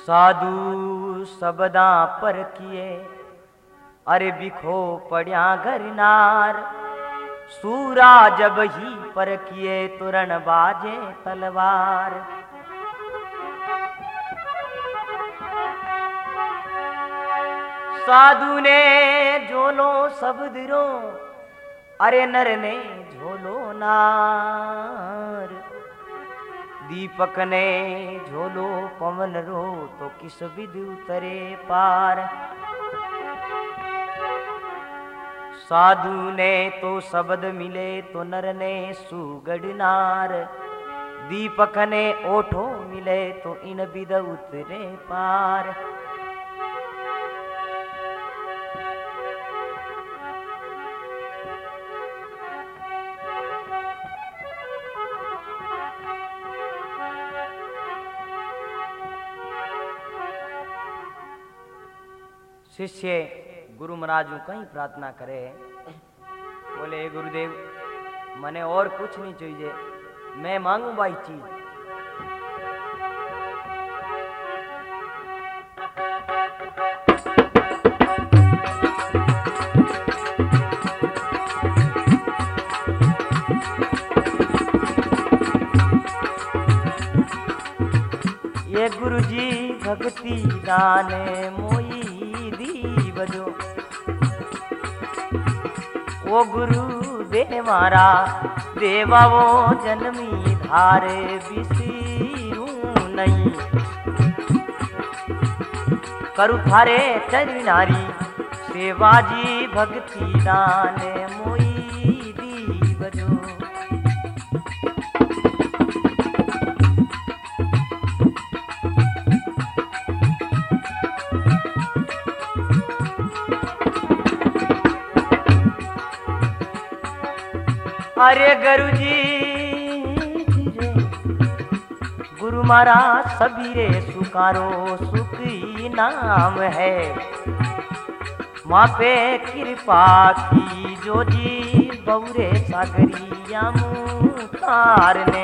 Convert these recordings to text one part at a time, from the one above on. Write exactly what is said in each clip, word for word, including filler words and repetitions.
साधु सबदा पर किए अरे बिखो पड़िया घर नार। सूरा जब ही पर किए तुरन बाजे तलवार। साधु ने झोलो सबदरो अरे नर ने झोलो नार। दीपक ने झोलो पवन रो तो किस विधि उतरे पार। साधु ने तो शब्द मिले तो नर ने सुगढ़ नार। दीपक ने ओठो मिले तो इन विध उतरे पार। शिष्य गुरु महाराज कहीं प्रार्थना करे, बोले गुरुदेव मने और कुछ नहीं चाहिए, मैं मांगू भाई चीज। ये गुरुजी भक्ति दाने मोई बजो। वो गुरु देवारा देवा वो जन्मी धारे बिसीरू नहीं। करु थारे चरनारी सेवाजी भक्ति दाने मोई दी बजो। अरे गुरुजी गुरु महाराज सबीरे सुकारो सुखी नाम है। माँ पे कृपा की जो जी बौरे सागरिया मुतार ने।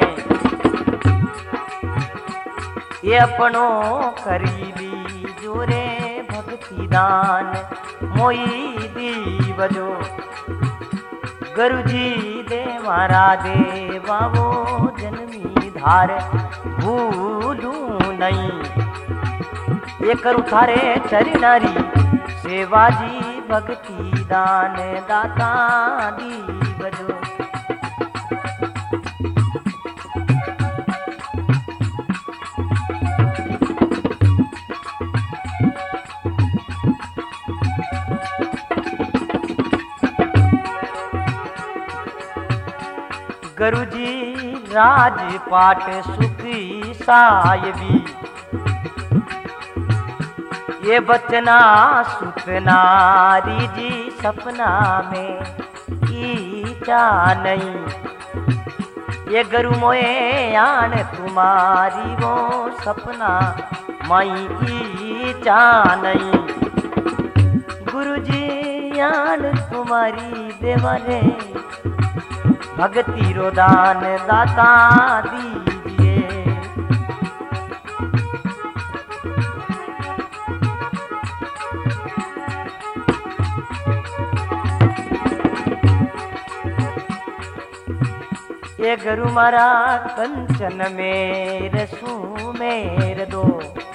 ये अपनो करीबी जोरे भक्ति दान मोई दी बजो। गुरुजी देवारा देवा वो जन्मी धार भूलू नहीं। ये करू थारे चरनारी सेवाजी भक्ति दान दाता दी बजो। गुरुजी राजपाट सुखी सायबी। ये बचना सुतनारी जी सपना में ईचा नहीं। ये गुरु मोए आन तुम्हारी वो सपना माई ईचा नहीं। गुरुजी आन तुम्हारी देवारे भक्ति रोदान दाता दीजिए। ये गुरु मारा कंचन मेर सुमेर दो।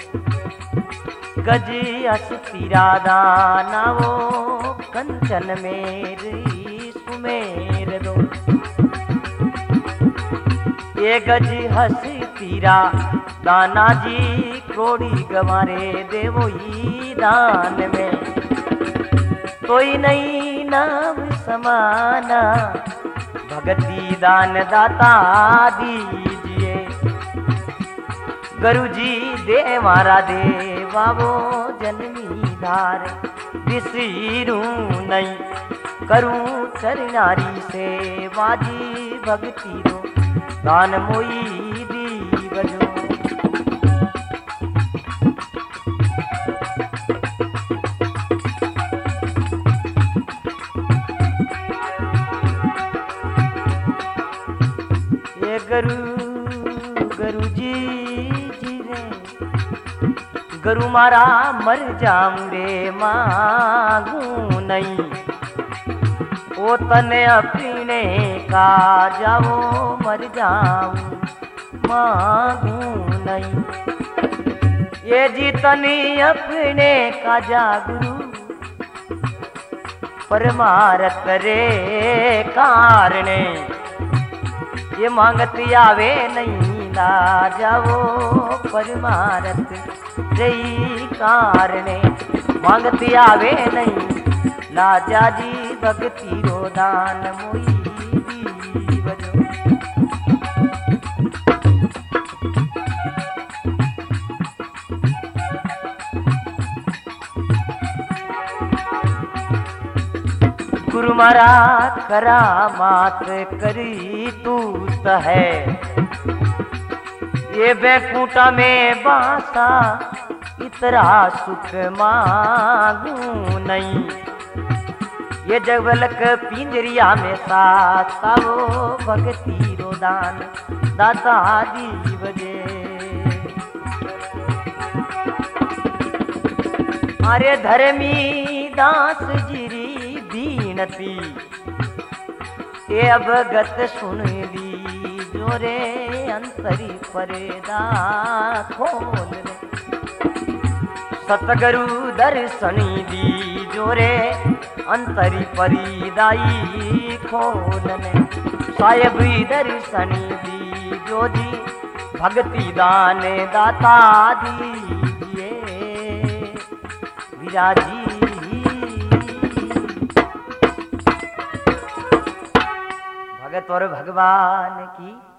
गजी अस तीरा दाना वो कंचन मेरी सुमेर दो। ये गज हस तीरा दाना जी कोड़ी गवारे देवो ही दान में। कोई नहीं नाम समाना भगती दान दाता दीजिए। गुरुजी देवारा देवा वो जन्मी धार बिसीरू नहीं। करूं चरनारी से वाजी भक्ति दो दान मोई दी बजो। ये गुरु गुरुजी जी रे मारा मर जाऊं रे मांगू नहीं, ओ तने अपने का जाओ मर जाऊं मांगू नहीं। ये जीतनी अपने का जागरू परमारत रे कारणे, ये मांगती आवे नहीं ला जाओ परमारत रे कारणे। मांगती आवे नहीं लाजा जी भक्ति रो दान मोई बजो। गुरु मारा करामात करी तूत है, ये बैकुंठा में बासा इतरा सुख मांगू नहीं। ये जगवलक पिंजरिया में साता वो भक्ति रो दान दाता दी बजे। अरे धर्मी दास जिरी बीनती, ये अवगत सुन ली जोरे अंतरी परेदा खोल रे। सतगुरु दर्शनी दी जोरे अंतरी परिदाई खोलने। साहेब दर्शनी दी जो दी भक्ति दान दाता दीजिए विराजी। भगत और भगवान की